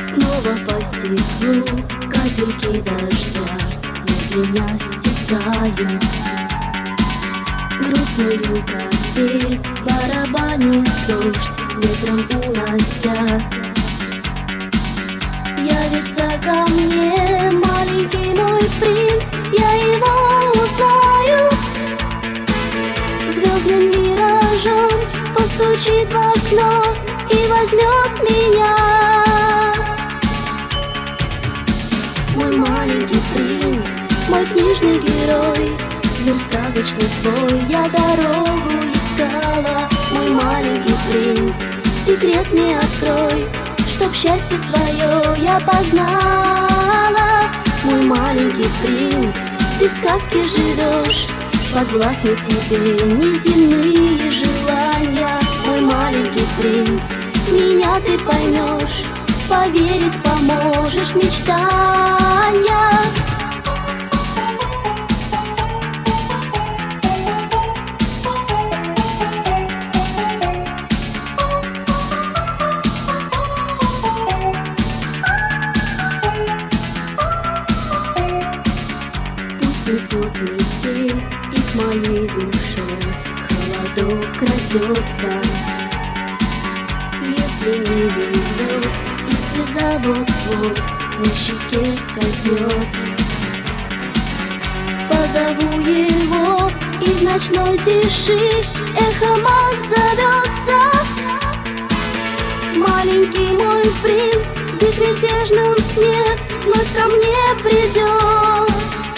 Снова по стеклу капельки дождя медленно стекают. Грустную капель барабанит дождь, ветром унося. Явится ко мне маленький мой принц, я его узнаю. Звездным миражом постучит в окно и возьмет меня. Мой маленький принц, мой книжный герой, мир сказочный твой, я дорогу искала. Мой маленький принц, секрет мне открой, чтоб счастье твое я познала. Мой маленький принц, ты в сказке живешь, подвластны тебе неземные желания. Мой маленький принц, меня ты поймешь, поверить поможешь в мечтания. Идет метель, и к моей душе холодок крадется. Если не везет, и слеза вот на щеке скользнет, позову его, и в ночной тиши эхом отзовется. Маленький мой принц в безмятежном сне вновь ко мне придет.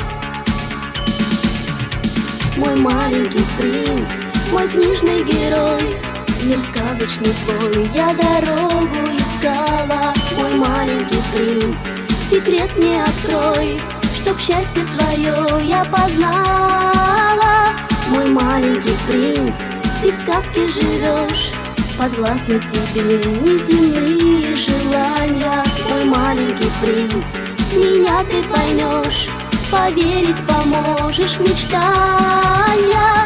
Мой маленький принц, мой книжный герой, мир сказочный твой, я дорогу искала. Мой маленький принц, секрет мне открой, чтоб счастье свое я познала. Мой маленький принц, ты в сказке живешь, подвластны тебе неземные желания. Мой маленький принц, меня ты поймешь, поверить поможешь в мечтания.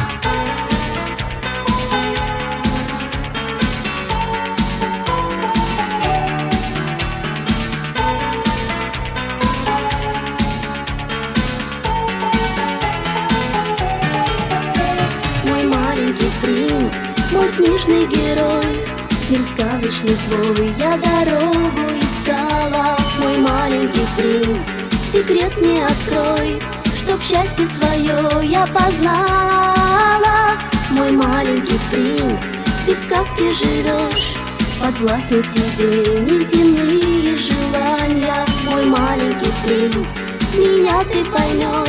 Мой маленький принц, мой книжный герой, мир сказочный твой, я дорогу искала. Мой маленький принц, секрет мне открой, чтоб счастье свое я познала. Мой маленький принц, ты в сказке живешь, подвластны тебе неземные желания. Мой маленький принц, меня ты поймешь,